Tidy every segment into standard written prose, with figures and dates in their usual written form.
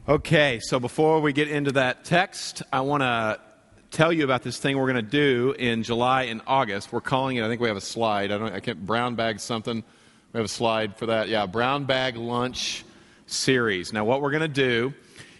Okay, so before we get into that text, I want to tell you about this thing we're going to do in July and August. We're calling it, I think we have a slide. I can't, brown bag something. We have a slide for that. Yeah, brown bag lunch series. Now, what we're going to do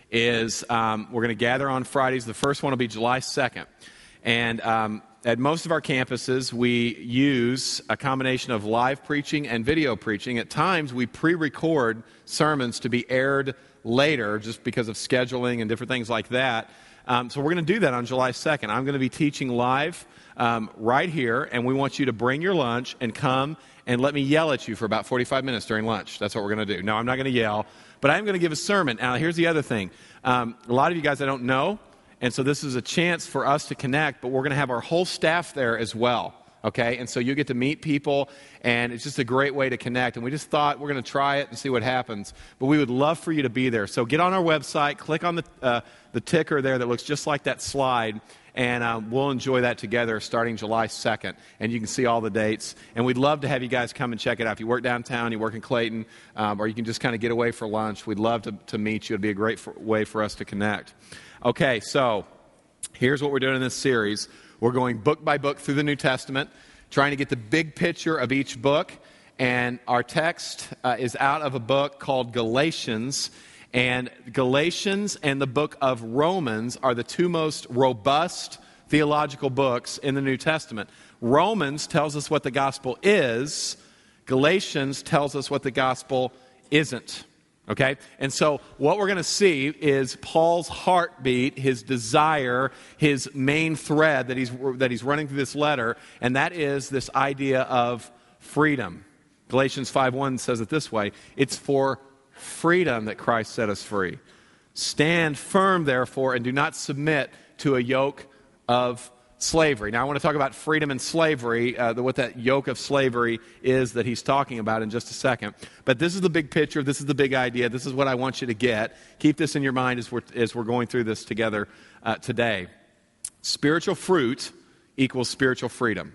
is we're going to gather on Fridays. The first one will be July 2nd. And at most of our campuses, we use a combination of live preaching and video preaching. At times, we pre-record sermons to be aired later just because of scheduling and different things like that. So we're going to do that on July 2nd. I'm going to be teaching live right here, and we want you to bring your lunch and come and let me yell at you for about 45 minutes during lunch. That's what we're going to do. No, I'm not going to yell, but I am going to give a sermon. Now, here's the other thing. A lot of you guys I don't know, and so this is a chance for us to connect, but we're going to have our whole staff there as well. Okay, and so you get to meet people, and it's just a great way to connect. And we just thought we're going to try it and see what happens. But we would love for you to be there. So get on our website, click on the ticker there that looks just like that slide, and we'll enjoy that together starting July 2nd. And you can see all the dates. And we'd love to have you guys come and check it out. If you work downtown, you work in Clayton, or you can just kind of get away for lunch, we'd love to meet you. It'd be a great way for us to connect. Okay, so here's what we're doing in this series. We're going book by book through the New Testament, trying to get the big picture of each book. And our text is out of a book called Galatians. And Galatians and the book of Romans are the two most robust theological books in the New Testament. Romans tells us what the gospel is. Galatians tells us what the gospel isn't. Okay? And so what we're going to see is Paul's heartbeat, his desire, his main thread that he's running through this letter, and that is this idea of freedom. Galatians 5:1 says it this way: it's for freedom that Christ set us free. Stand firm, therefore, and do not submit to a yoke of slavery. Now, I want to talk about freedom and slavery, what that yoke of slavery is that he's talking about in just a second. But this is the big picture. This is the big idea. This is what I want you to get. Keep this in your mind as we're going through this together today. Spiritual fruit equals spiritual freedom.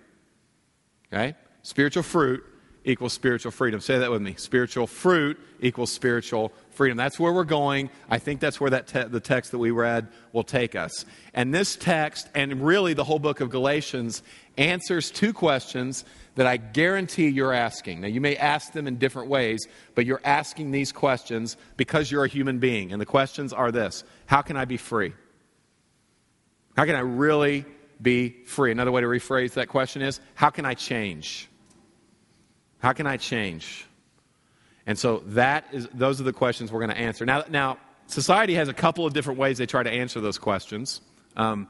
Okay? Spiritual fruit equals spiritual freedom. Say that with me. Spiritual fruit equals spiritual freedom. That's where we're going. I think that's where the text that we read will take us. And this text, and really the whole book of Galatians, answers two questions that I guarantee you're asking. Now, you may ask them in different ways, but you're asking these questions because you're a human being. And the questions are this: how can I be free? How can I really be free? Another way to rephrase that question is, how can How can I change? And so those are the questions we're going to answer. Now, society has a couple of different ways they try to answer those questions. And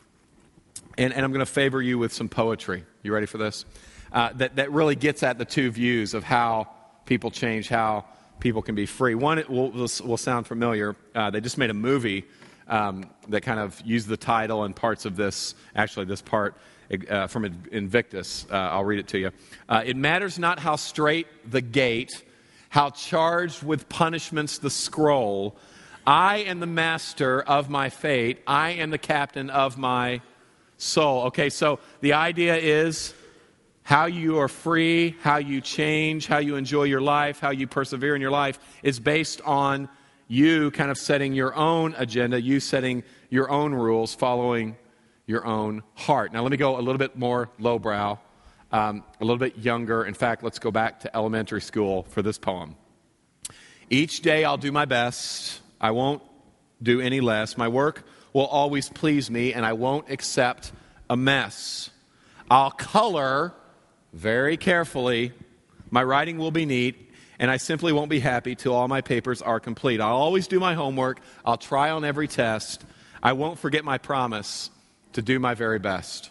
I'm going to favor you with some poetry. You ready for this? That really gets at the two views of how people change, how people can be free. One, it will sound familiar. They just made a movie that kind of used the title and parts of this, actually this part, from Invictus. I'll read it to you. It matters not how straight the gate, how charged with punishments the scroll. I am the master of my fate. I am the captain of my soul. Okay, so the idea is how you are free, how you change, how you enjoy your life, how you persevere in your life is based on you kind of setting your own agenda, you setting your own rules, following your own heart. Now, let me go a little bit more lowbrow, a little bit younger. In fact, let's go back to elementary school for this poem. Each day I'll do my best. I won't do any less. My work will always please me, and I won't accept a mess. I'll color very carefully. My writing will be neat, and I simply won't be happy till all my papers are complete. I'll always do my homework. I'll try on every test. I won't forget my promise to do my very best.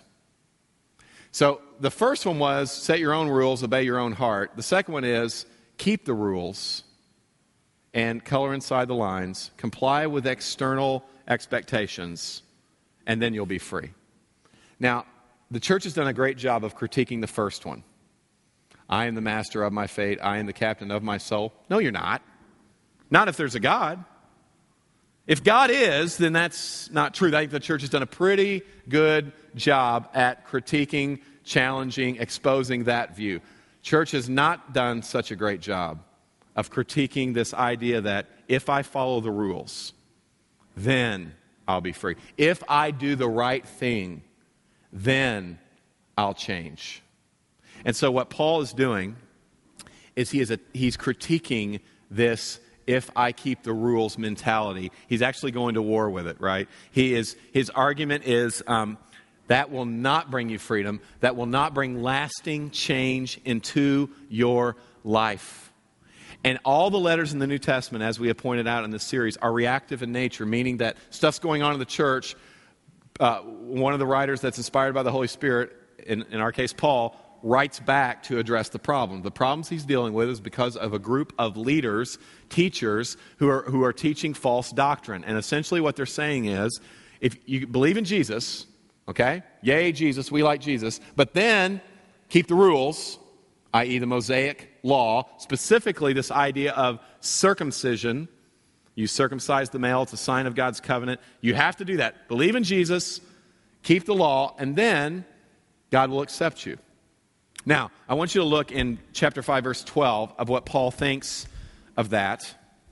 So the first one was set your own rules, obey your own heart. The second one is keep the rules and color inside the lines, comply with external expectations, and then you'll be free. Now, the church has done a great job of critiquing the first one. I am the master of my fate. I am the captain of my soul. No, you're not. Not if there's a God. If God is, then that's not true. I think the church has done a pretty good job at critiquing, challenging, exposing that view. Church has not done such a great job of critiquing this idea that if I follow the rules, then I'll be free. If I do the right thing, then I'll change. And so what Paul is doing is he's critiquing this if I keep the rules mentality. He's actually going to war with it, right? His argument is that will not bring you freedom. That will not bring lasting change into your life. And all the letters in the New Testament, as we have pointed out in this series, are reactive in nature, meaning that stuff's going on in the church. One of the writers that's inspired by the Holy Spirit, in our case Paul, writes back to address the problem. The problems he's dealing with is because of a group of leaders, teachers, who are teaching false doctrine. And essentially what they're saying is, if you believe in Jesus, okay, yay Jesus, we like Jesus, but then keep the rules, i.e. the Mosaic law, specifically this idea of circumcision. You circumcise the male, it's a sign of God's covenant. You have to do that. Believe in Jesus, keep the law, and then God will accept you. Now, I want you to look in chapter 5, verse 12 of what Paul thinks of that.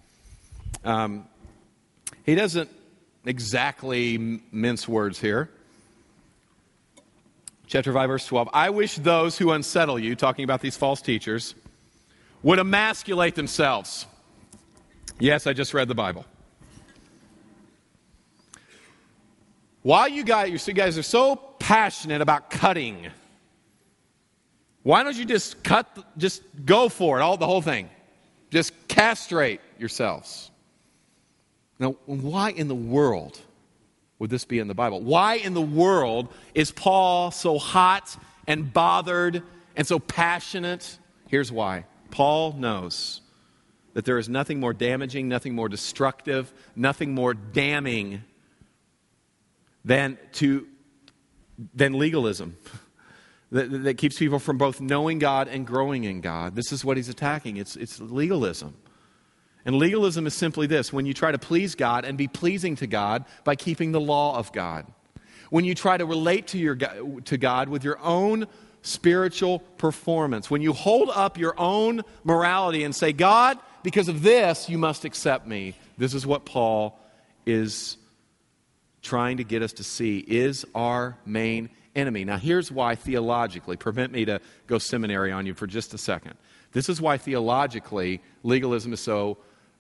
He doesn't exactly mince words here. Chapter 5, verse 12. I wish those who unsettle you, talking about these false teachers, would emasculate themselves. Yes, I just read the Bible. While you guys are so passionate about cutting, why don't you just go for it, the whole thing. Just castrate yourselves. Now, why in the world would this be in the Bible? Why in the world is Paul so hot and bothered and so passionate? Here's why. Paul knows that there is nothing more damaging, nothing more destructive, nothing more damning than legalism that keeps people from both knowing God and growing in God. This is what he's attacking. It's legalism. And legalism is simply this: when you try to please God and be pleasing to God by keeping the law of God. When you try to relate to God with your own spiritual performance. When you hold up your own morality and say, God, because of this, you must accept me. This is what Paul is trying to get us to see is our main enemy. Now, here's why theologically, permit me to go seminary on you for just a second. This is why theologically legalism is so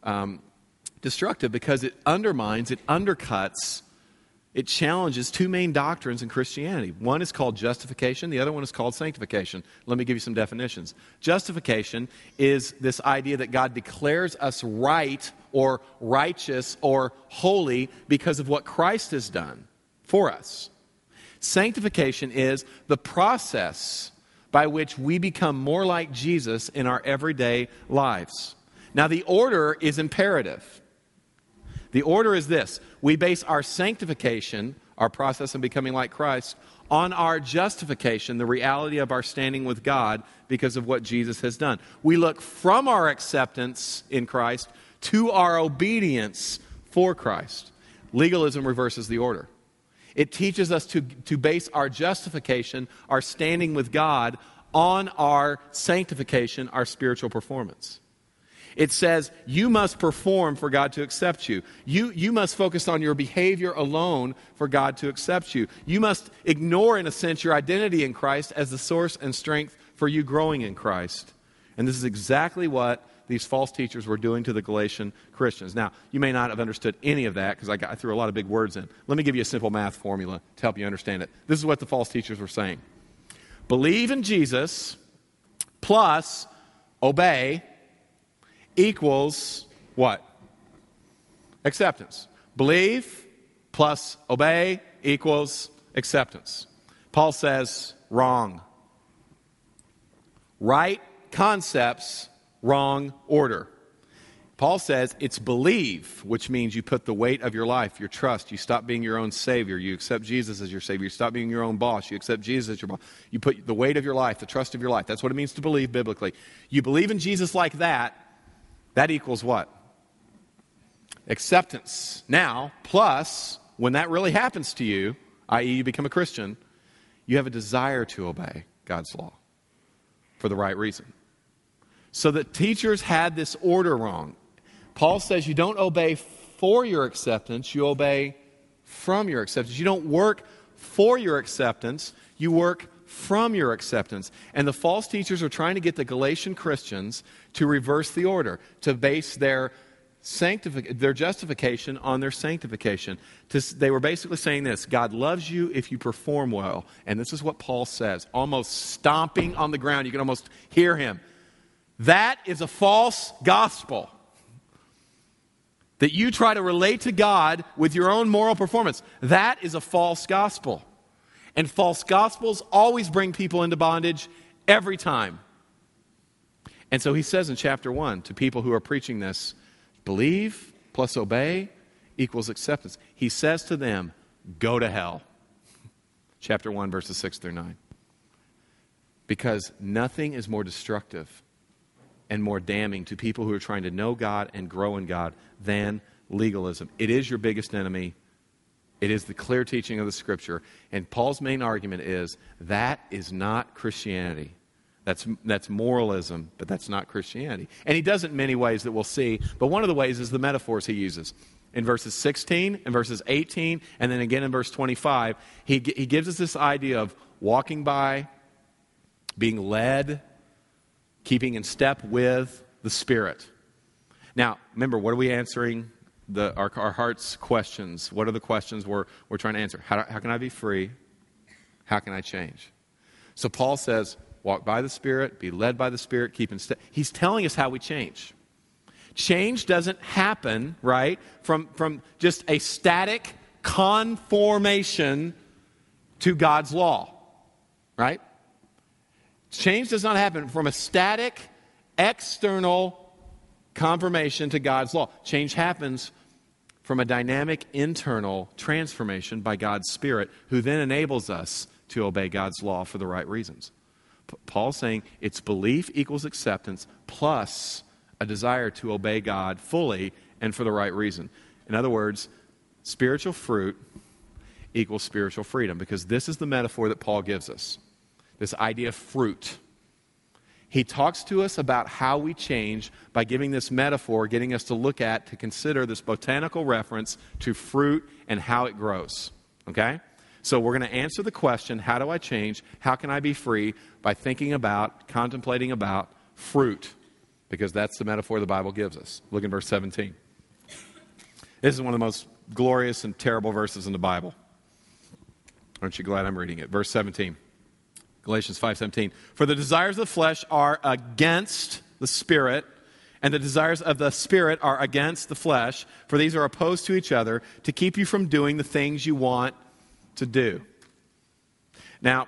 destructive, because it undermines, it undercuts, it challenges two main doctrines in Christianity. One is called justification. The other one is called sanctification. Let me give you some definitions. Justification is this idea that God declares us right or righteous or holy because of what Christ has done for us. Sanctification is the process by which we become more like Jesus in our everyday lives. Now, the order is imperative. The order is this: we base our sanctification, our process of becoming like Christ, on our justification, the reality of our standing with God because of what Jesus has done. We look from our acceptance in Christ to our obedience for Christ. Legalism reverses the order. It teaches us to base our justification, our standing with God, on our sanctification, our spiritual performance. It says you must perform for God to accept you. You must focus on your behavior alone for God to accept you. You must ignore, in a sense, your identity in Christ as the source and strength for you growing in Christ. And this is exactly what these false teachers were doing to the Galatian Christians. Now, you may not have understood any of that because I threw a lot of big words in. Let me give you a simple math formula to help you understand it. This is what the false teachers were saying. Believe in Jesus plus obey equals what? Acceptance. Believe plus obey equals acceptance. Paul says, wrong. Right concepts, wrong order. Paul says it's believe, which means you put the weight of your life, your trust. You stop being your own savior. You accept Jesus as your savior. You stop being your own boss. You accept Jesus as your boss. You put the weight of your life, the trust of your life. That's what it means to believe biblically. You believe in Jesus like that. That equals what? Acceptance. Now, plus, when that really happens to you, i.e. you become a Christian, you have a desire to obey God's law for the right reason. So the teachers had this order wrong. Paul says you don't obey for your acceptance, you obey from your acceptance. You don't work for your acceptance, you work from your acceptance. And the false teachers are trying to get the Galatian Christians to reverse the order, to base their justification on their sanctification. They were basically saying this: God loves you if you perform well. And this is what Paul says, almost stomping on the ground. You can almost hear him. That is a false gospel. That you try to relate to God with your own moral performance. That is a false gospel. And false gospels always bring people into bondage every time. And so he says in chapter 1 to people who are preaching this, believe plus obey equals acceptance. He says to them, go to hell. Chapter 1, verses 6 through 9. Because nothing is more destructive and more damning to people who are trying to know God and grow in God than legalism. It is your biggest enemy. It is the clear teaching of the Scripture. And Paul's main argument is that is not Christianity. That's moralism, but that's not Christianity. And he does it in many ways that we'll see. But one of the ways is the metaphors he uses. In verses 16 and verses 18, and then again in verse 25, he gives us this idea of walking by, being led, keeping in step with the Spirit. Now, remember, what are we answering? Our heart's questions. What are the questions we're trying to answer? How can I be free? How can I change? So Paul says, walk by the Spirit, be led by the Spirit, keep in step. He's telling us how we change. Change doesn't happen, right, from just a static conformation to God's law, right? Change does not happen from a static, external conformation to God's law. Change happens from a dynamic, internal transformation by God's Spirit, who then enables us to obey God's law for the right reasons. Paul's saying it's belief equals acceptance plus a desire to obey God fully and for the right reason. In other words, spiritual fruit equals spiritual freedom, because this is the metaphor that Paul gives us. This idea of fruit. He talks to us about how we change by giving this metaphor, getting us to consider this botanical reference to fruit and how it grows. Okay? So we're going to answer the question, how do I change? How can I be free? By contemplating about fruit. Because that's the metaphor the Bible gives us. Look in verse 17. This is one of the most glorious and terrible verses in the Bible. Aren't you glad I'm reading it? Verse 17. Galatians 5:17. For the desires of the flesh are against the Spirit, and the desires of the Spirit are against the flesh, for these are opposed to each other to keep you from doing the things you want to do. Now,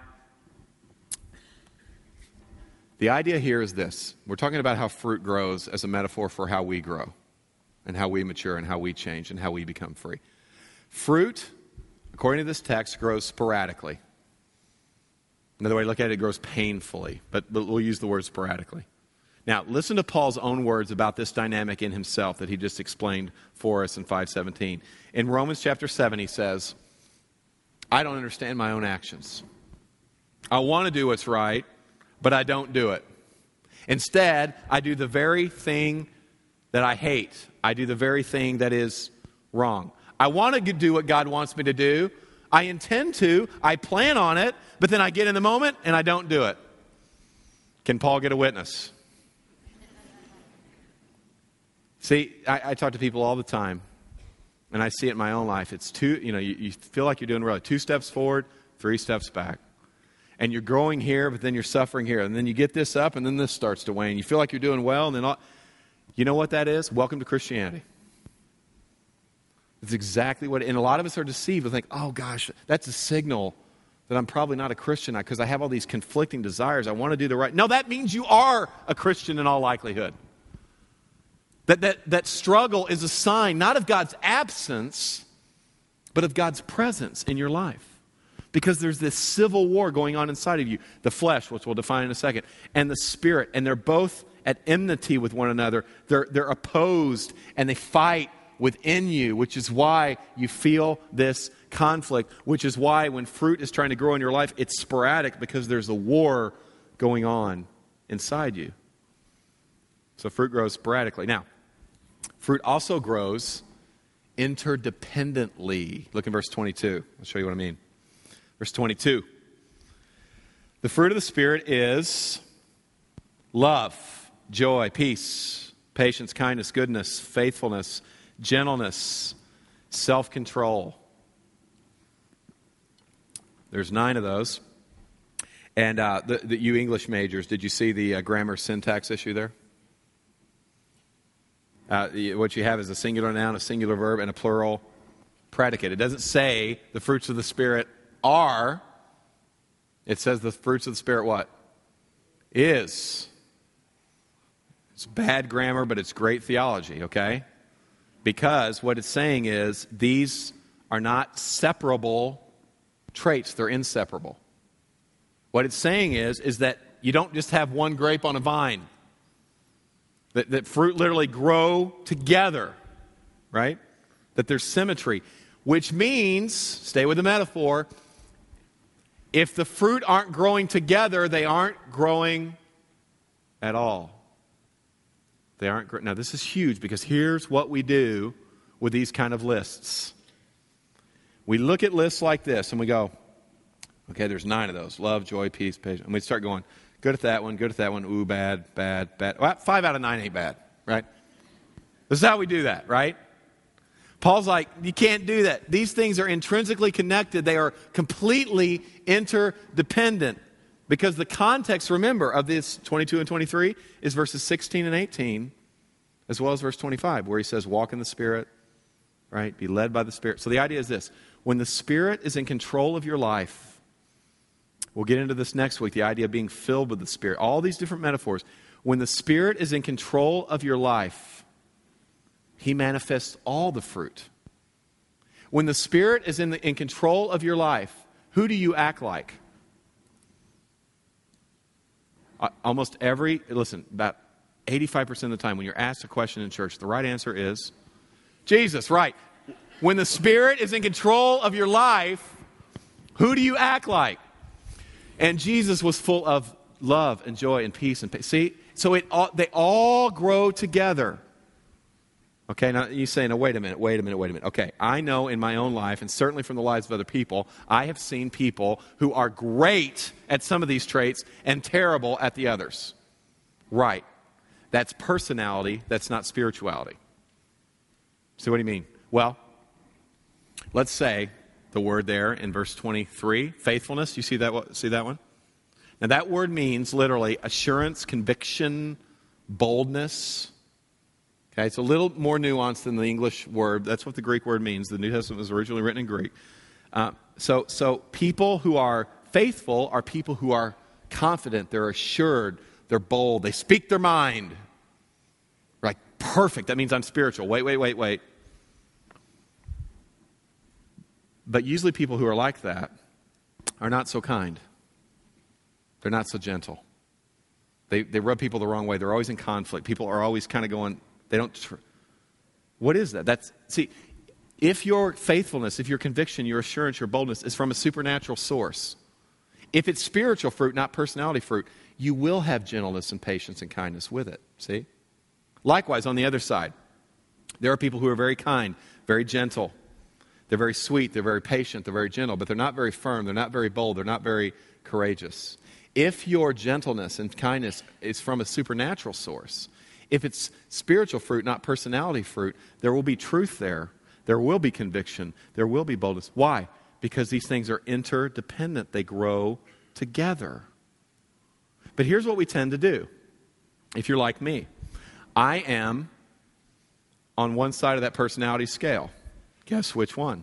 the idea here is this. We're talking about how fruit grows as a metaphor for how we grow and how we mature and how we change and how we become free. Fruit, according to this text, grows sporadically. Another way to look at it, it grows painfully, but we'll use the word sporadically. Now, listen to Paul's own words about this dynamic in himself that he just explained for us in 5:17. In Romans chapter 7, he says, I don't understand my own actions. I want to do what's right, but I don't do it. Instead, I do the very thing that I hate. I do the very thing that is wrong. I want to do what God wants me to do. I intend to. I plan on it. But then I get in the moment and I don't do it. Can Paul get a witness? See, I talk to people all the time. And I see it in my own life. It's you feel like you're doing well. 2 steps forward, 3 steps back. And you're growing here, but then you're suffering here. And then you get this up, and then this starts to wane. You feel like you're doing well, and then you know what that is? Welcome to Christianity. It's exactly what, and a lot of us are deceived and think, oh gosh, that's a signal that I'm probably not a Christian because I have all these conflicting desires. I want to do the right. No, that means you are a Christian in all likelihood. That struggle is a sign not of God's absence, but of God's presence in your life. Because there's this civil war going on inside of you. The flesh, which we'll define in a second, and the spirit. And they're both at enmity with one another. They're opposed and they fight within you, which is why you feel this conflict, which is why when fruit is trying to grow in your life, it's sporadic because there's a war going on inside you. So fruit grows sporadically. Now, Fruit also grows interdependently. Look in verse 22. I'll show you what I mean. Verse 22. The fruit of the Spirit is love, joy, peace, patience, kindness, goodness, faithfulness, gentleness, self-control. There's 9 of those. And you English majors, did you see the grammar syntax issue there? What you have is a singular noun, a singular verb, and a plural predicate. It doesn't say the fruits of the Spirit are. It says the fruits of the Spirit what? Is. It's bad grammar, but it's great theology, okay? Because what it's saying is these are not separable traits. They're inseparable. What it's saying is that you don't just have one grape on a vine. That fruit literally grow together, right? That there's symmetry, which means, stay with the metaphor, if the fruit aren't growing together, they aren't growing at all. They aren't. Now, this is huge because here's what we do with these kind of lists. We look at lists like this and we go, okay, there's 9 of those. Love, joy, peace, patience. And we start going, good at that one, good at that one. Ooh, bad, bad, bad. Well, 5 out of 9 ain't bad, right? This is how we do that, right? Paul's like, you can't do that. These things are intrinsically connected. They are completely interdependent. Because the context, remember, of this 22 and 23 is verses 16 and 18, as well as verse 25, where he says, walk in the Spirit, right? Be led by the Spirit. So the idea is this. When the Spirit is in control of your life, we'll get into this next week, the idea of being filled with the Spirit. All these different metaphors. When the Spirit is in control of your life, He manifests all the fruit. When the Spirit is in control of your life, who do you act like? Almost about 85% of the time when you're asked a question in church, the right answer is Jesus, right. When the Spirit is in control of your life, who do you act like? And Jesus was full of love and joy and peace and patience. See? So they all grow together. Okay, now you say, no, wait a minute. Okay, I know in my own life, and certainly from the lives of other people, I have seen people who are great at some of these traits and terrible at the others. Right. That's personality, that's not spirituality. See what do you mean? Well, let's say the word there in verse 23, faithfulness. You see that one? Now that word means literally assurance, conviction, boldness. Okay, it's a little more nuanced than the English word. That's what the Greek word means. The New Testament was originally written in Greek. So people who are faithful are people who are confident, they're assured, they're bold, they speak their mind. Like, perfect, that means I'm spiritual. Wait. But usually people who are like that are not so kind. They're not so gentle. They rub people the wrong way. They're always in conflict. People are always kind of going... What is that? If your faithfulness, if your conviction, your assurance, your boldness is from a supernatural source, if it's spiritual fruit, not personality fruit, you will have gentleness and patience and kindness with it. See? Likewise, on the other side, there are people who are very kind, very gentle. They're very sweet, they're very patient, they're very gentle, but they're not very firm, they're not very bold, they're not very courageous. If your gentleness and kindness is from a supernatural source, if it's spiritual fruit, not personality fruit, there will be truth there. There will be conviction. There will be boldness. Why? Because these things are interdependent. They grow together. But here's what we tend to do. If you're like me, I am on one side of that personality scale. Guess which one?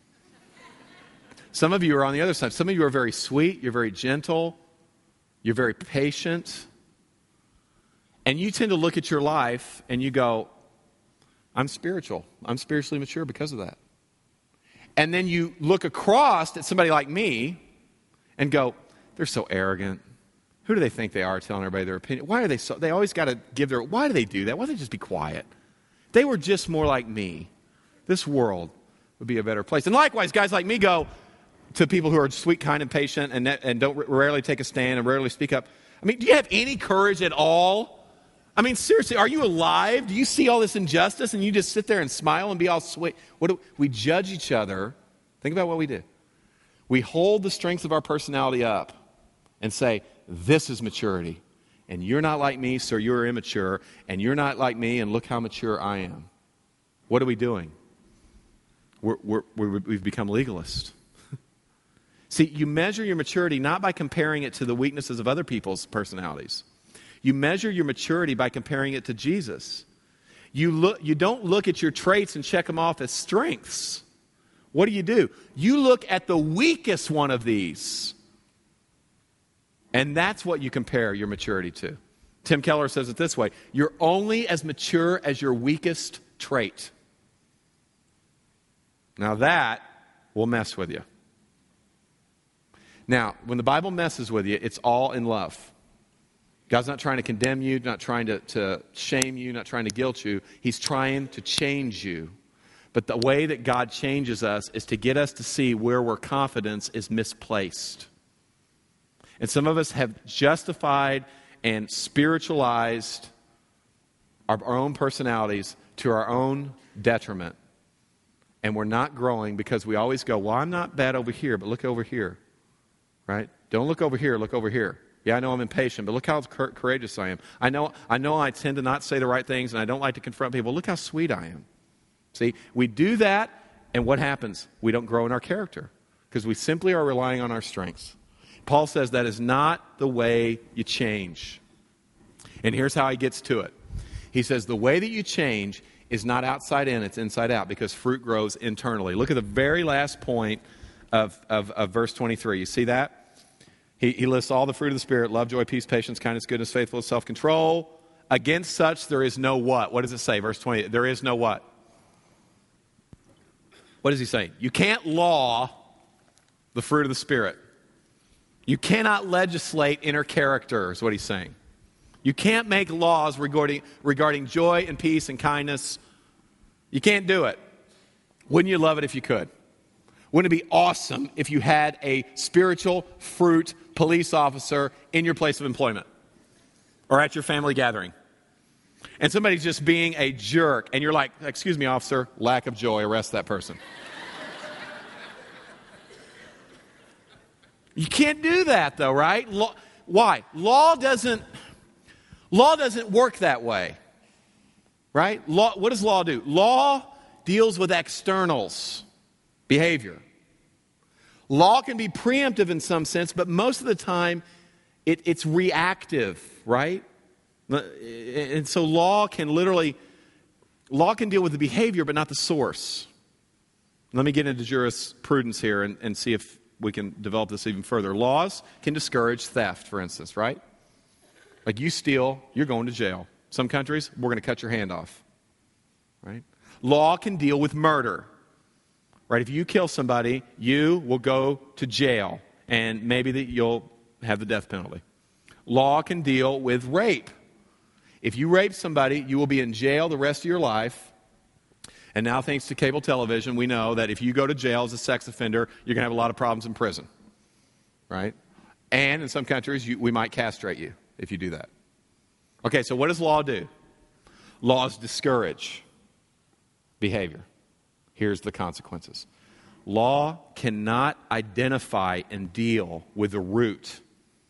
Some of you are on the other side. Some of you are very sweet. You're very gentle. You're very patient. And you tend to look at your life and you go, I'm spiritual. I'm spiritually mature because of that. And then you look across at somebody like me and go, they're so arrogant. Who do they think they are telling everybody their opinion? Why are they so, they always got to give their, why do they do that? Why don't they just be quiet? They were just more like me. This world would be a better place. And likewise, guys like me go to people who are sweet, kind, and patient and don't rarely take a stand and rarely speak up. I mean, do you have any courage at all? I mean, seriously, are you alive? Do you see all this injustice and you just sit there and smile and be all sweet? We judge each other. Think about what we do. We hold the strengths of our personality up and say, this is maturity. And you're not like me, so you're immature. And you're not like me, and look how mature I am. What are we doing? We've become legalists. See, you measure your maturity not by comparing it to the weaknesses of other people's personalities. You measure your maturity by comparing it to Jesus. You don't look at your traits and check them off as strengths. What do? You look at the weakest one of these. And that's what you compare your maturity to. Tim Keller says it this way: you're only as mature as your weakest trait. Now that will mess with you. Now, when the Bible messes with you, it's all in love. God's not trying to condemn you, not trying to shame you, not trying to guilt you. He's trying to change you. But the way that God changes us is to get us to see where our confidence is misplaced. And some of us have justified and spiritualized our own personalities to our own detriment. And we're not growing because we always go, well, I'm not bad over here, but look over here. Right? Don't look over here, look over here. Yeah, I know I'm impatient, but look how courageous I am. I know I tend to not say the right things, and I don't like to confront people. Look how sweet I am. See, we do that, and what happens? We don't grow in our character because we simply are relying on our strengths. Paul says that is not the way you change. And here's how he gets to it. He says the way that you change is not outside in, it's inside out, because fruit grows internally. Look at the very last point of verse 23. You see that? He lists all the fruit of the Spirit: love, joy, peace, patience, kindness, goodness, faithfulness, self-control. Against such there is no what? What does it say? Verse 20. There is no what? What does he say? You can't law the fruit of the Spirit. You cannot legislate inner character, is what he's saying. You can't make laws regarding joy and peace and kindness. You can't do it. Wouldn't you love it if you could? Wouldn't it be awesome if you had a spiritual fruit police officer in your place of employment or at your family gathering? And somebody's just being a jerk, and you're like, excuse me, officer, lack of joy, arrest that person. You can't do that, though, right? Why? Law doesn't work that way, right? What does law do? Law deals with externals. Behavior. Law can be preemptive in some sense, but most of the time it's reactive, right? And so law can deal with the behavior, but not the source. Let me get into jurisprudence here and see if we can develop this even further. Laws can discourage theft, for instance, right? Like you steal, you're going to jail. Some countries, we're going to cut your hand off, right? Law can deal with murder. Right, if you kill somebody, you will go to jail, and maybe that you'll have the death penalty. Law can deal with rape. If you rape somebody, you will be in jail the rest of your life. And now, thanks to cable television, we know that if you go to jail as a sex offender, you're going to have a lot of problems in prison. Right? And in some countries, we might castrate you if you do that. Okay, so what does law do? Laws discourage behavior. Here's the consequences. Law cannot identify and deal with the root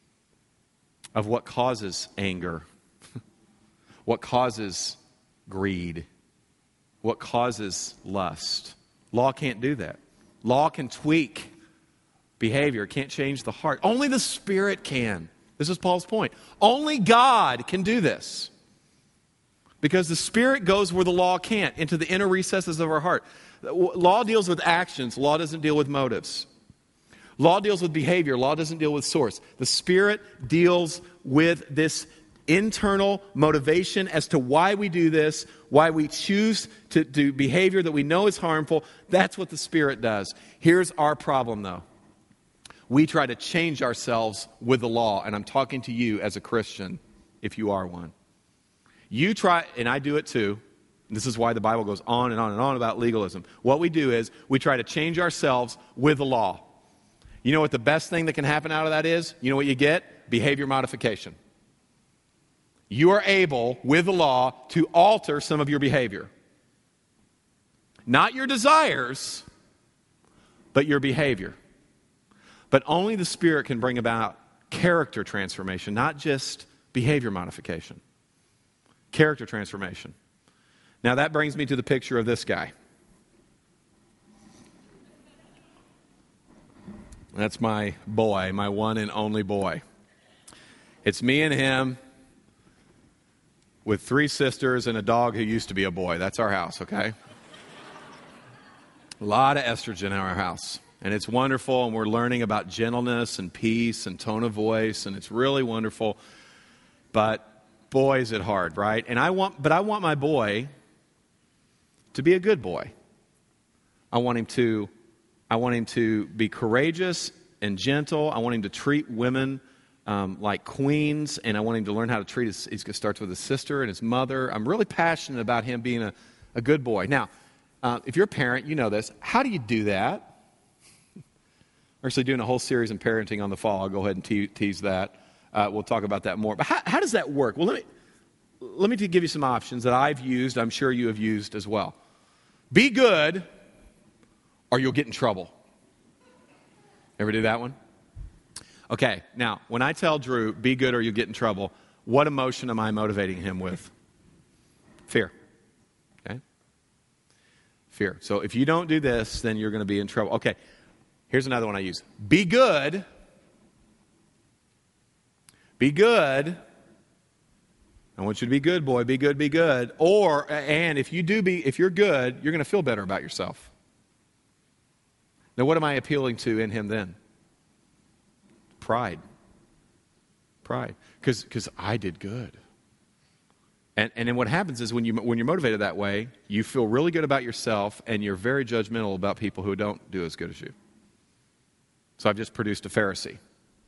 of what causes anger, what causes greed, what causes lust. Law can't do that. Law can tweak behavior. It can't change the heart. Only the Spirit can. This is Paul's point. Only God can do this. Because the Spirit goes where the law can't, into the inner recesses of our heart. Law deals with actions. Law doesn't deal with motives. Law deals with behavior. Law doesn't deal with source. The Spirit deals with this internal motivation as to why we do this, why we choose to do behavior that we know is harmful. That's what the Spirit does. Here's our problem, though. We try to change ourselves with the law, and I'm talking to you as a Christian, if you are one. You try, and I do it too. This is why the Bible goes on and on and on about legalism. What we do is we try to change ourselves with the law. You know what the best thing that can happen out of that is? You know what you get? Behavior modification. you are able, with the law, to alter some of your behavior. Not your desires, but your behavior. But only the Spirit can bring about character transformation, not just behavior modification. Character transformation. Now that brings me to the picture of this guy. That's my boy, my one and only boy. It's me and him with 3 sisters and a dog who used to be a boy. That's our house, okay? A lot of estrogen in our house. And it's wonderful, and we're learning about gentleness and peace and tone of voice, and it's really wonderful. But boy, is it hard, right? And I want my boy to be a good boy. I want him to be courageous and gentle. I want him to treat women like queens, and I want him to learn how to treat he starts with his sister and his mother. I'm really passionate about him being a good boy. Now, if you're a parent, you know this. How do you do that? We're actually doing a whole series on parenting on the fall. I'll go ahead and tease that. We'll talk about that more. But how does that work? Well, let me give you some options that I've used. I'm sure you have used as well. Be good, or you'll get in trouble. Ever do that one? Okay, now, when I tell Drew, be good or you'll get in trouble, what emotion am I motivating him with? Fear. Okay? Fear. So if you don't do this, then you're going to be in trouble. Okay, here's another one I use. Be good. Be good. I want you to be good, boy. Be good, be good. And if you're good, you're going to feel better about yourself. Now, what am I appealing to in him then? Pride. Pride. Because I did good. And then what happens is when you're motivated that way, you feel really good about yourself, and you're very judgmental about people who don't do as good as you. So I've just produced a Pharisee.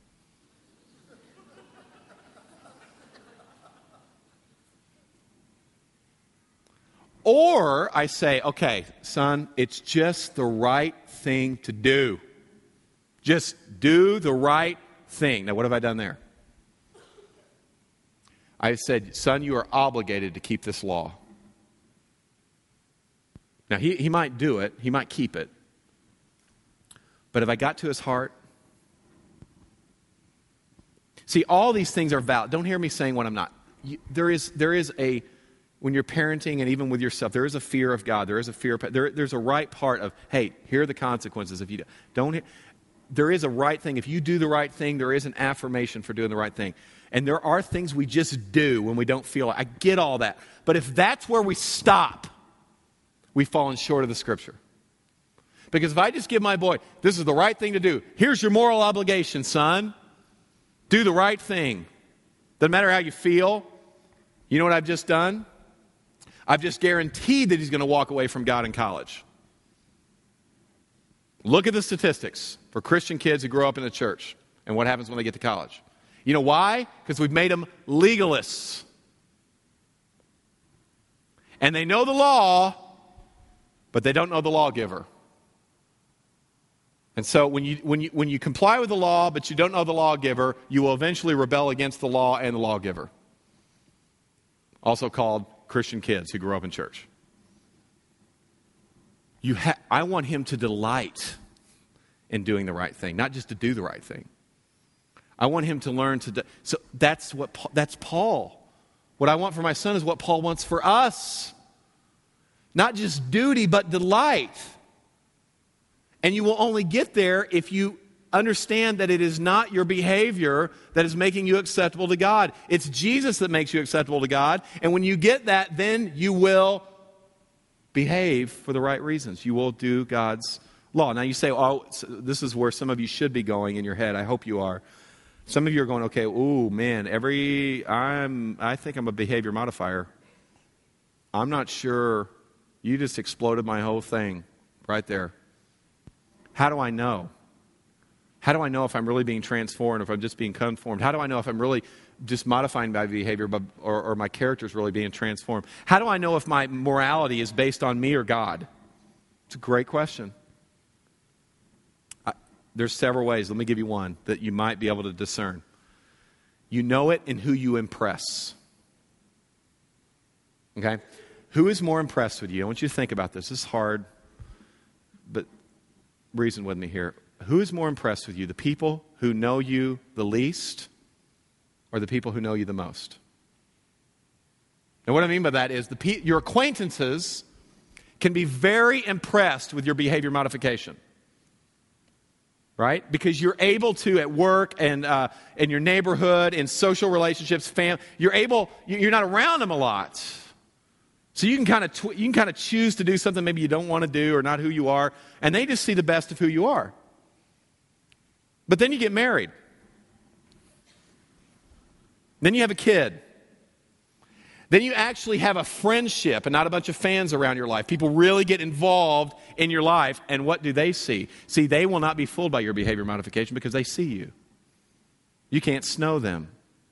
Or I say, okay, son, it's just the right thing to do. Just do the right thing. Now, what have I done there? I said, son, you are obligated to keep this law. Now, he might do it. He might keep it. But have I got to his heart? See, all these things are valid. Don't hear me saying what I'm not. There is a... When you're parenting and even with yourself, there is a fear of God. There is a fear of... There's a right part of, hey, here are the consequences if you don't... There is a right thing. If you do the right thing, there is an affirmation for doing the right thing. And there are things we just do when we don't feel it. I get all that. But if that's where we stop, we've fallen short of the Scripture. Because if I just give my boy, this is the right thing to do. Here's your moral obligation, son. Do the right thing. Doesn't matter how you feel. You know what I've just done? I've just guaranteed that he's going to walk away from God in college. Look at the statistics for Christian kids who grow up in the church and what happens when they get to college. You know why? Because we've made them legalists. And they know the law, but they don't know the lawgiver. And so when you comply with the law, but you don't know the lawgiver, you will eventually rebel against the law and the lawgiver. Also called Christian kids who grow up in church. I want him to delight in doing the right thing, not just to do the right thing. I want him to learn to... So that's Paul. What I want for my son is what Paul wants for us. Not just duty, but delight. And you will only get there if you understand that it is not your behavior that is making you acceptable to God. It's Jesus that makes you acceptable to God. And when you get that, then you will behave for the right reasons. You will do God's law. Now you say, oh, this is where some of you should be going in your head. I hope you are. Some of you are going, okay, ooh, man, I think I'm a behavior modifier. I'm not sure. You just exploded my whole thing right there. How do I know? How do I know if I'm really being transformed or if I'm just being conformed? How do I know if I'm really just modifying my behavior or my character is really being transformed? How do I know if my morality is based on me or God? It's a great question. There's several ways. Let me give you one that you might be able to discern. You know it in who you impress. Okay? Who is more impressed with you? I want you to think about this. This is hard, but reason with me here. Who is more impressed with you? The people who know you the least or the people who know you the most? And what I mean by that is your acquaintances can be very impressed with your behavior modification. Right? Because you're able to, at work and in your neighborhood, in social relationships, you're not around them a lot. So you can kind of choose to do something maybe you don't want to do or not who you are, and they just see the best of who you are. But then you get married. Then you have a kid. Then you actually have a friendship and not a bunch of fans around your life. People really get involved in your life, and what do they see? See, they will not be fooled by your behavior modification because they see you. You can't snow them.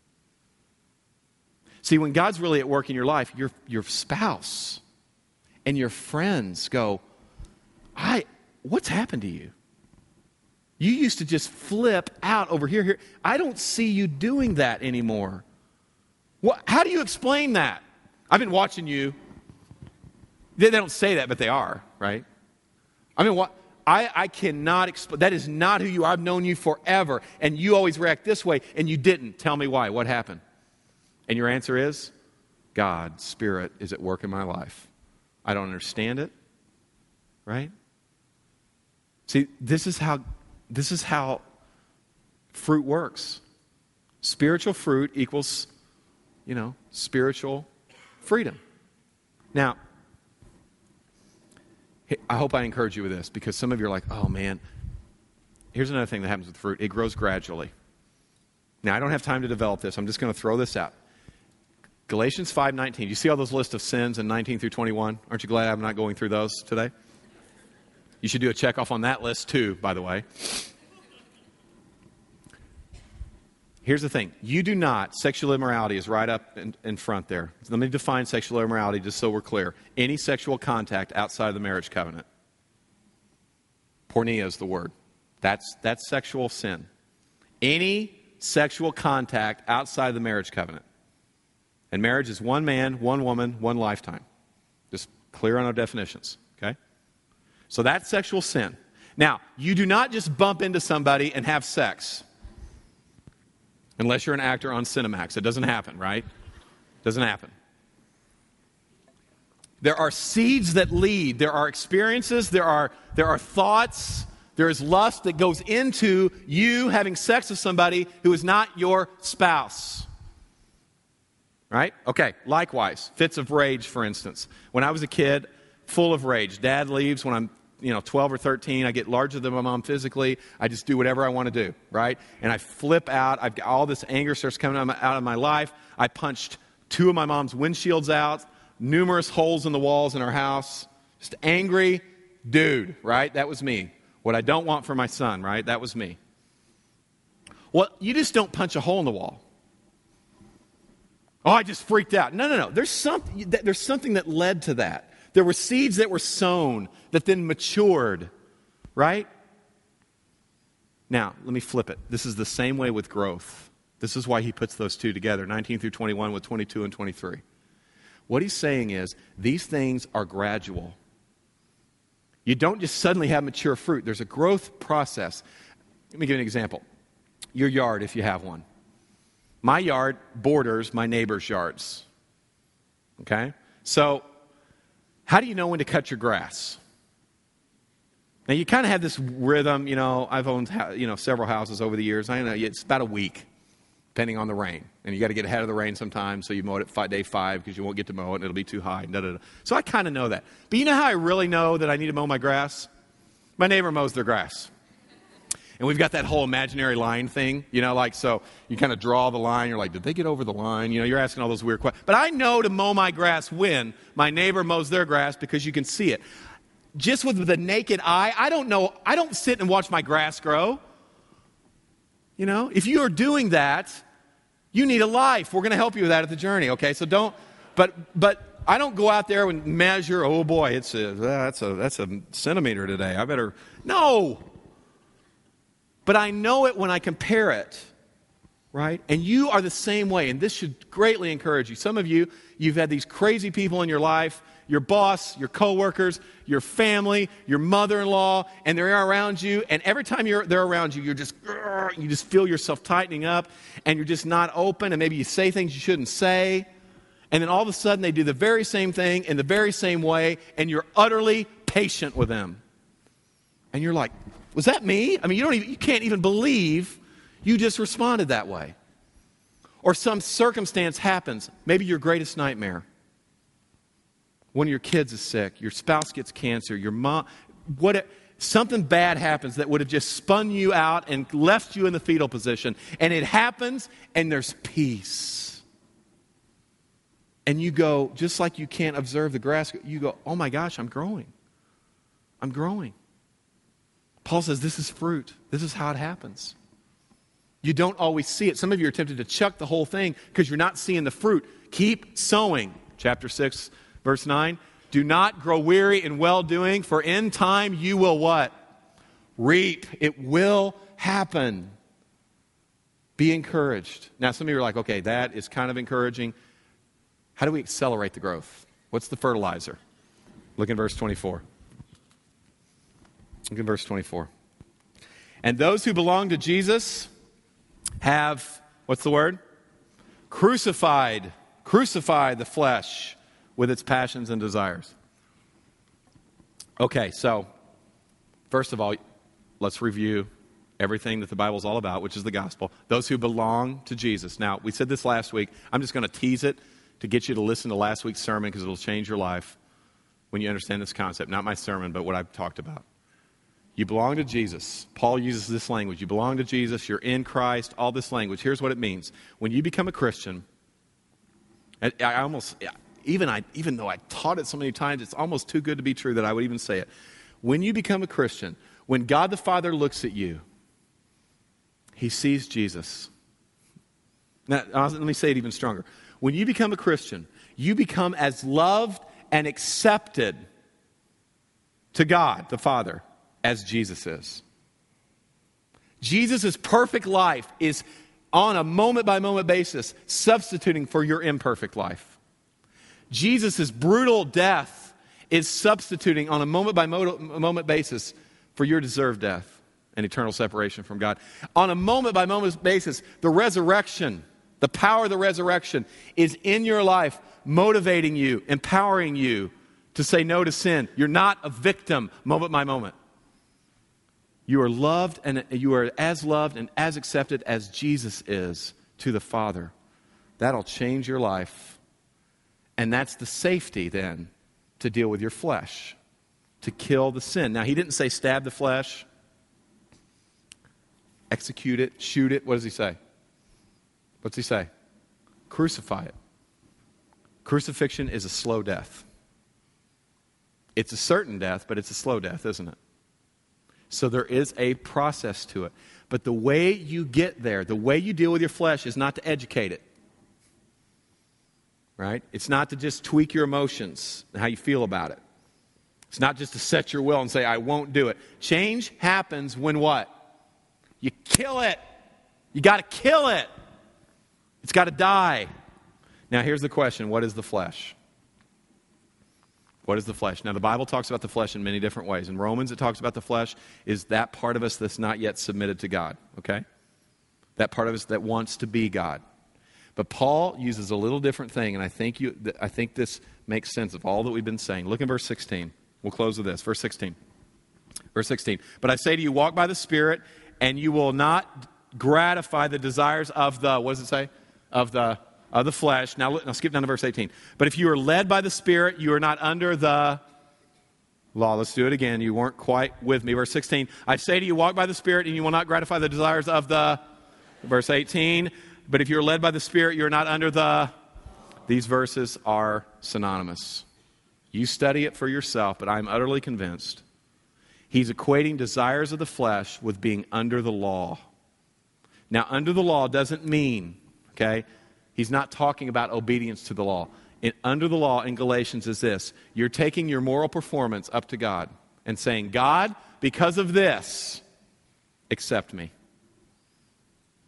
See, when God's really at work in your life, your spouse and your friends go, what's happened to you? You used to just flip out over here. I don't see you doing that anymore. How do you explain that? I've been watching you. They don't say that, but they are, right? I mean, I cannot explain. That is not who you are. I've known you forever, and you always react this way, and you didn't. Tell me why. What happened? And your answer is, God, Spirit, is at work in my life. I don't understand it, right? See, this is how fruit works. Spiritual fruit equals, spiritual freedom. Now, I hope I encourage you with this, because some of you are like, oh man, here's another thing that happens with fruit. It grows gradually. Now, I don't have time to develop this. I'm just going to throw this out. Galatians 5:19. You see all those lists of sins in 19 through 21? Aren't you glad I'm not going through those today? You should do a check off on that list too, by the way. Here's the thing. Sexual immorality is right up in front there. Let me define sexual immorality just so we're clear. Any sexual contact outside of the marriage covenant. Porneia is the word. That's sexual sin. Any sexual contact outside of the marriage covenant. And marriage is one man, one woman, one lifetime. Just clear on our definitions, okay? So that's sexual sin. Now, you do not just bump into somebody and have sex. Unless you're an actor on Cinemax. It doesn't happen, right? Doesn't happen. There are seeds that lead. There are experiences. There are thoughts. There is lust that goes into you having sex with somebody who is not your spouse. Right? Okay, likewise. Fits of rage, for instance. When I was a kid, full of rage. Dad leaves when I'm 12 or 13, I get larger than my mom physically. I just do whatever I want to do, right? And I flip out. I've got all this anger starts coming out of my life. I punched 2 of my mom's windshields out, numerous holes in the walls in our house. Just angry dude, right? That was me. What I don't want for my son, right? That was me. Well, you just don't punch a hole in the wall. Oh, I just freaked out. No. There's something that led to that. There were seeds that were sown that then matured, right? Now, let me flip it. This is the same way with growth. This is why he puts those two together, 19 through 21 with 22 and 23. What he's saying is these things are gradual. You don't just suddenly have mature fruit. There's a growth process. Let me give you an example. Your yard, if you have one. My yard borders my neighbor's yards. Okay? So, how do you know when to cut your grass? Now, you kind of have this rhythm. I've owned several houses over the years. I know it's about a week, depending on the rain. And you got to get ahead of the rain sometimes, so you mow it at day 5 because you won't get to mow it and it'll be too high. So I kind of know that. But you know how I really know that I need to mow my grass? My neighbor mows their grass. And we've got that whole imaginary line thing, so you kind of draw the line. You're like, did they get over the line? You're asking all those weird questions. But I know to mow my grass when my neighbor mows their grass because you can see it. Just with the naked eye, I don't know. I don't sit and watch my grass grow. If you are doing that, you need a life. We're going to help you with that at the journey, okay? So don't, but I don't go out there and measure, oh boy, that's a centimeter today. I better, no. But I know it when I compare it right? And you are the same way, and this should greatly encourage you. Some of you, you've had these crazy people in your life, your boss, your coworkers, your family, your mother-in-law, and they're around you, and every time they're around you, you just feel yourself tightening up, and you're just not open, and maybe you say things you shouldn't say, and then all of a sudden they do the very same thing in the very same way, and you're utterly patient with them. And you're like, was that me? I mean, you can't even believe you just responded that way. Or some circumstance happens, maybe your greatest nightmare. One of your kids is sick, your spouse gets cancer, your mom, something bad happens that would have just spun you out and left you in the fetal position. And it happens, and there's peace. And you go, just like you can't observe the grass, you go, oh my gosh, I'm growing. I'm growing. Paul says this is fruit. This is how it happens. You don't always see it. Some of you are tempted to chuck the whole thing because you're not seeing the fruit. Keep sowing. Chapter 6, verse 9. Do not grow weary in well-doing, for in time you will what? Reap. It will happen. Be encouraged. Now, some of you are like, okay, that is kind of encouraging. How do we accelerate the growth? What's the fertilizer? Look in verse 24. Look in verse 24. And those who belong to Jesus have, what's the word? Crucified the flesh with its passions and desires. Okay, so first of all, let's review everything that the Bible's all about, which is the gospel. Those who belong to Jesus. Now, we said this last week. I'm just going to tease it to get you to listen to last week's sermon because it'll change your life when you understand this concept. Not my sermon, but what I've talked about. You belong to Jesus. Paul uses this language. You belong to Jesus. You're in Christ. All this language. Here's what it means. When you become a Christian, even though I taught it so many times, it's almost too good to be true that I would even say it. When you become a Christian, when God the Father looks at you, He sees Jesus. Now, let me say it even stronger. When you become a Christian, you become as loved and accepted to God the Father as Jesus is. Jesus' perfect life is on a moment-by-moment basis substituting for your imperfect life. Jesus' brutal death is substituting on a moment-by-moment basis for your deserved death and eternal separation from God. On a moment-by-moment basis, the resurrection, the power of the resurrection is in your life, motivating you, empowering you to say no to sin. You're not a victim moment by moment. You are loved, and you are as loved and as accepted as Jesus is to the Father. That'll change your life. And that's the safety then to deal with your flesh, to kill the sin. Now, he didn't say stab the flesh, execute it, shoot it. What does he say? What's he say? Crucify it. Crucifixion is a slow death. It's a certain death, but it's a slow death, isn't it? So there is a process to it. But the way you get there, the way you deal with your flesh is not to educate it. Right? It's not to just tweak your emotions and how you feel about it. It's not just to set your will and say, I won't do it. Change happens when what? You kill it. You got to kill it. It's got to die. Now here's the question. What is the flesh? What is the flesh? Now, the Bible talks about the flesh in many different ways. In Romans, it talks about the flesh is that part of us that's not yet submitted to God, okay? That part of us that wants to be God. But Paul uses a little different thing, and I think this makes sense of all that we've been saying. Look in verse 16. We'll close with this. Verse 16. Verse 16. But I say to you, walk by the Spirit, and you will not gratify the desires of the, what does it say? Of the flesh. Now skip down to verse 18. But if you are led by the Spirit, you are not under the law. Let's do it again. You weren't quite with me. Verse 16. I say to you, walk by the Spirit, and you will not gratify the desires of the... Verse 18. But if you're led by the Spirit, you're not under the... These verses are synonymous. You study it for yourself, but I'm utterly convinced. He's equating desires of the flesh with being under the law. Now, under the law doesn't mean, okay... He's not talking about obedience to the law. Under the law in Galatians is this. You're taking your moral performance up to God and saying, God, because of this, accept me.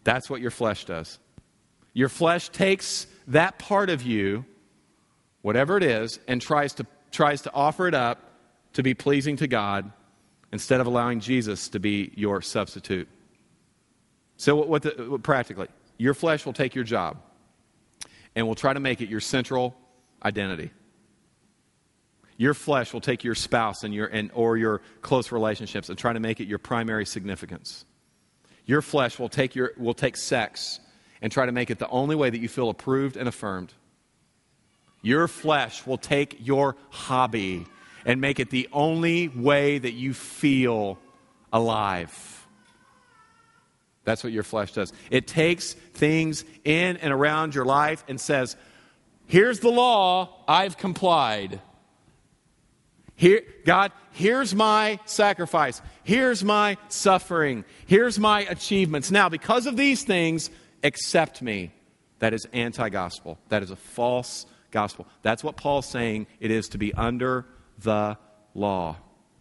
That's what your flesh does. Your flesh takes that part of you, whatever it is, and tries to offer it up to be pleasing to God instead of allowing Jesus to be your substitute. So practically, your flesh will take your job and will try to make it your central identity. Your flesh will take your spouse or your close relationships and try to make it your primary significance. Your flesh will take sex and try to make it the only way that you feel approved and affirmed. Your flesh will take your hobby and make it the only way that you feel alive. That's what your flesh does. It takes things in and around your life and says, here's the law, I've complied. Here, God, here's my sacrifice. Here's my suffering. Here's my achievements. Now, because of these things, accept me. That is anti-gospel. That is a false gospel. That's what Paul's saying it is to be under the law.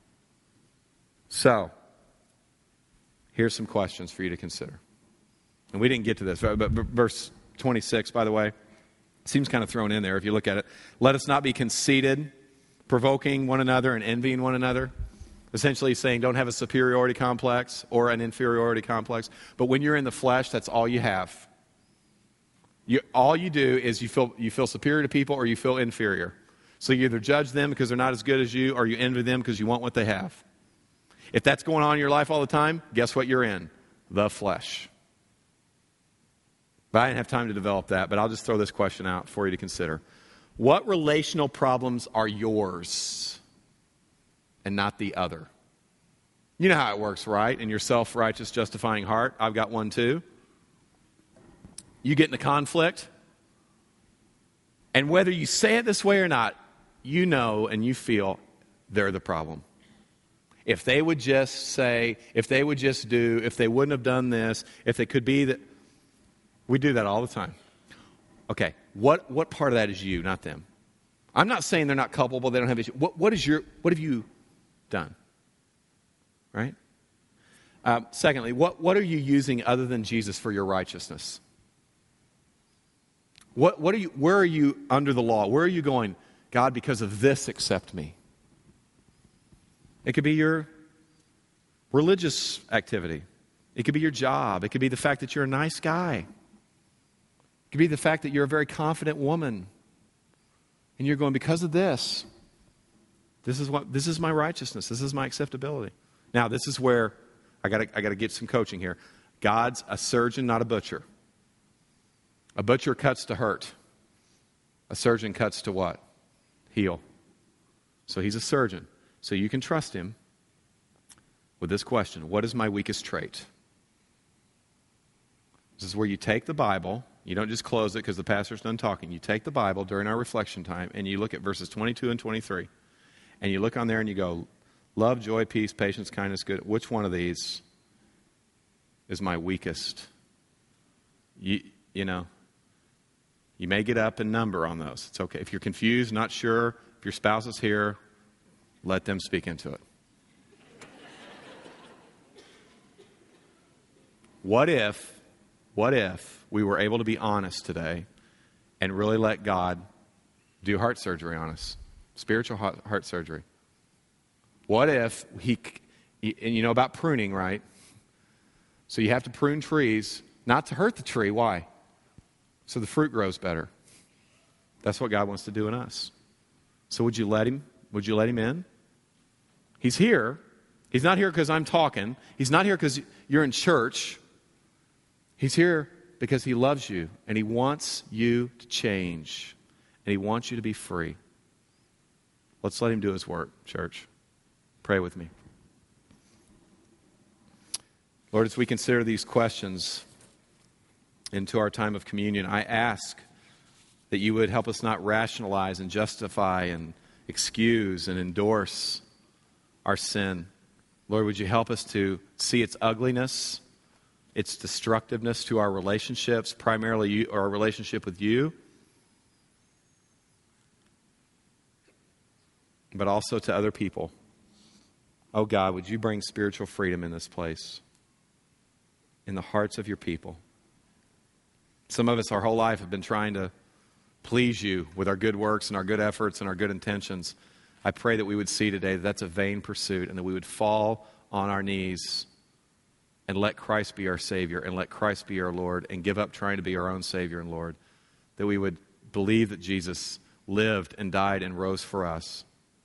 So, here's some questions for you to consider. And we didn't get to this, but verse 26, by the way, seems kind of thrown in there if you look at it. Let us not be conceited, provoking one another and envying one another. Essentially saying don't have a superiority complex or an inferiority complex. But when you're in the flesh, that's all you have. All you do is you feel superior to people or you feel inferior. So you either judge them because they're not as good as you or you envy them because you want what they have. If that's going on in your life all the time, guess what you're in? The flesh. But I didn't have time to develop that, but I'll just throw this question out for you to consider. What relational problems are yours and not the other? You know how it works, right? In your self-righteous, justifying heart. I've got one too. You get in a conflict, and whether you say it this way or not, you know and you feel they're the problem. If they would just say, if they would just do, if they wouldn't have done this, if they could be that. We do that all the time. Okay, what part of that is you, not them? I'm not saying they're not culpable, they don't have issues. What have you done? Right? Secondly, what are you using other than Jesus for your righteousness? Where are you under the law? Where are you going, God, because of this, accept me? It could be your religious activity. It could be your job. It could be the fact that you're a nice guy. It could be the fact that you're a very confident woman. And you're going, because of this is my righteousness. This is my acceptability. Now, this is where I got to get some coaching here. God's a surgeon, not a butcher. A butcher cuts to hurt. A surgeon cuts to what? Heal. So he's a surgeon. So you can trust him with this question. What is my weakest trait? This is where you take the Bible. You don't just close it because the pastor's done talking. You take the Bible during our reflection time and you look at verses 22 and 23. And you look on there and you go, love, joy, peace, patience, kindness, good. Which one of these is my weakest? You know, you may get up and number on those. It's okay. If you're confused, not sure, if your spouse is here, let them speak into it. What if we were able to be honest today and really let God do heart surgery on us? Spiritual heart surgery. What if and you know about pruning, right? So you have to prune trees, not to hurt the tree. Why? So the fruit grows better. That's what God wants to do in us. So would you let him in? He's here. He's not here because I'm talking. He's not here because you're in church. He's here because he loves you and he wants you to change and he wants you to be free. Let's let him do his work, church. Pray with me. Lord, as we consider these questions into our time of communion, I ask that you would help us not rationalize and justify and excuse and endorse our sin. Lord, would you help us to see its ugliness, its destructiveness to our relationships, primarily our relationship with you, but also to other people. Oh God, would you bring spiritual freedom in this place, in the hearts of your people? Some of us our whole life have been trying to please you with our good works and our good efforts and our good intentions. I pray that we would see today that that's a vain pursuit and that we would fall on our knees and let Christ be our Savior and let Christ be our Lord and give up trying to be our own Savior and Lord. That we would believe that Jesus lived and died and rose for us.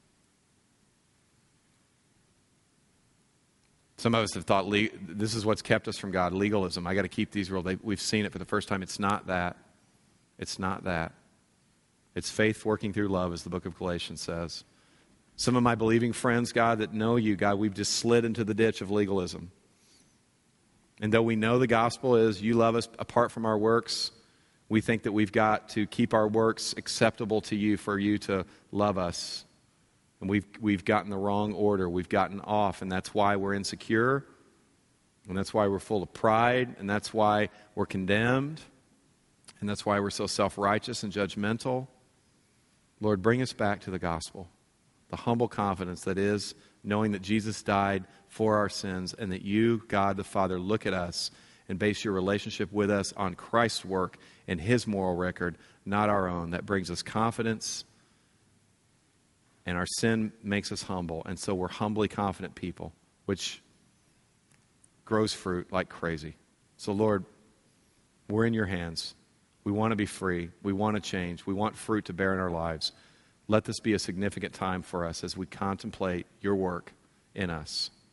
Some of us have thought this is what's kept us from God, legalism. I got to keep these rules. We've seen it for the first time. It's not that. It's not that. It's faith working through love, as the book of Galatians says. Some of my believing friends, God, that know you, God, we've just slid into the ditch of legalism. And though we know the gospel is you love us apart from our works, we think that we've got to keep our works acceptable to you for you to love us. And we've gotten the wrong order. We've gotten off, and that's why we're insecure, and that's why we're full of pride, and that's why we're condemned, and that's why we're so self-righteous and judgmental. Lord, bring us back to the gospel, the humble confidence that is knowing that Jesus died for our sins and that you, God the Father, look at us and base your relationship with us on Christ's work and his moral record, not our own. That brings us confidence, and our sin makes us humble. And so we're humbly confident people, which grows fruit like crazy. So Lord, we're in your hands. We want to be free. We want to change. We want fruit to bear in our lives. Let this be a significant time for us as we contemplate your work in us.